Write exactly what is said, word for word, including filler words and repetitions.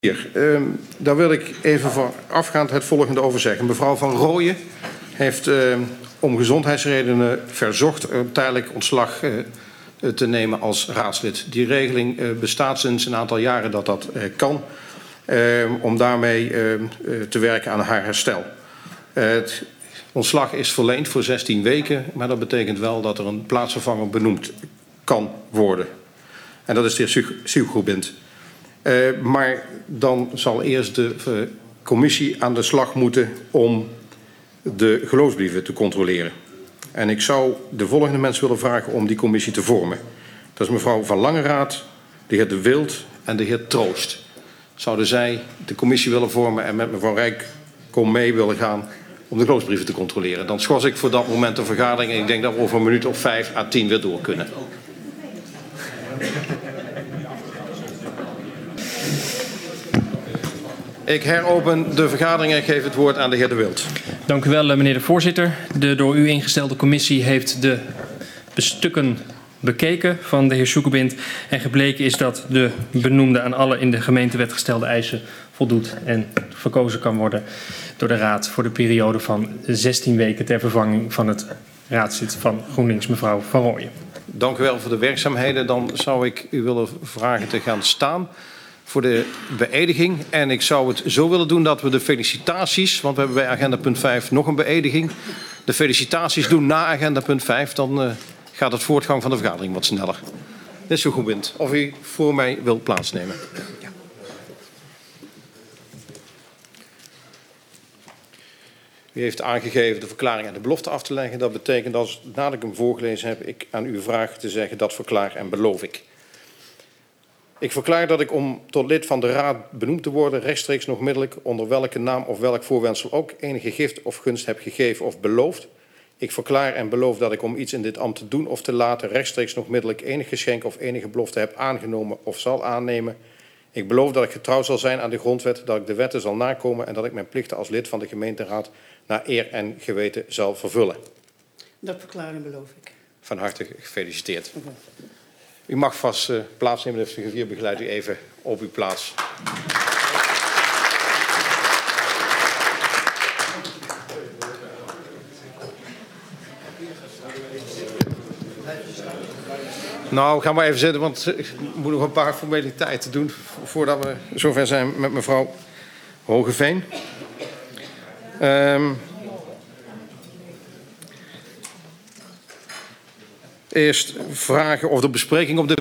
Hier, uh, daar wil ik even voorafgaand het volgende over zeggen. Mevrouw Van Rooyen heeft uh, om gezondheidsredenen verzocht uh, tijdelijk ontslag uh, te nemen als raadslid. Die regeling uh, bestaat sinds een aantal jaren dat dat uh, kan, uh, om daarmee uh, uh, te werken aan haar herstel. Uh, het ontslag is verleend voor zestien weken, maar dat betekent wel dat er een plaatsvervanger benoemd kan worden. En dat is de heer Sigubint. Uh, maar dan zal eerst de uh, commissie aan de slag moeten om de geloofsbrieven te controleren. En ik zou de volgende mensen willen vragen om die commissie te vormen. Dat is mevrouw Van Langeraad, de heer De Wild en de heer Troost. Zouden zij de commissie willen vormen en met mevrouw Rijkom mee willen gaan om de geloofsbrieven te controleren? Dan schors ik voor dat moment de vergadering en ik denk dat we over een minuut of vijf à tien weer door kunnen. Ik heropen de vergadering en geef het woord aan de heer De Wild. Dank u wel, meneer de voorzitter. De door u ingestelde commissie heeft de stukken bekeken van de heer Sigubint. En gebleken is dat de benoemde aan alle in de gemeentewet gestelde eisen voldoet en verkozen kan worden door de Raad voor de periode van zestien weken ter vervanging van het raadslid van GroenLinks, mevrouw Van Rooyen. Dank u wel voor de werkzaamheden. Dan zou ik u willen vragen te gaan staan voor de beëdiging. En ik zou het zo willen doen dat we de felicitaties, want we hebben bij agenda punt vijf nog een beëdiging, de felicitaties doen na agenda punt vijf. Dan uh, gaat het voortgang van de vergadering wat sneller. Dit is zo goed bent. Of u voor mij wilt plaatsnemen. Ja. U heeft aangegeven de verklaring en de belofte af te leggen. Dat betekent als nadat ik hem voorgelezen heb, ik aan u vraag te zeggen dat verklaar en beloof ik. Ik verklaar dat ik om tot lid van de Raad benoemd te worden rechtstreeks nog middelijk onder welke naam of welk voorwendsel ook enige gift of gunst heb gegeven of beloofd. Ik verklaar en beloof dat ik om iets in dit ambt te doen of te laten rechtstreeks nog middelijk enig geschenk of enige belofte heb aangenomen of zal aannemen. Ik beloof dat ik getrouw zal zijn aan de grondwet, dat ik de wetten zal nakomen en dat ik mijn plichten als lid van de gemeenteraad naar eer en geweten zal vervullen. Dat verklaar en beloof ik. Van harte gefeliciteerd. Okay. U mag vast uh, plaatsnemen, de figuur begeleidt u even op uw plaats. Nou, ga maar even zitten, want ik moet nog een paar formaliteiten doen voordat we zover zijn met mevrouw Hogeveen. Um, Eerst vragen of de bespreking op de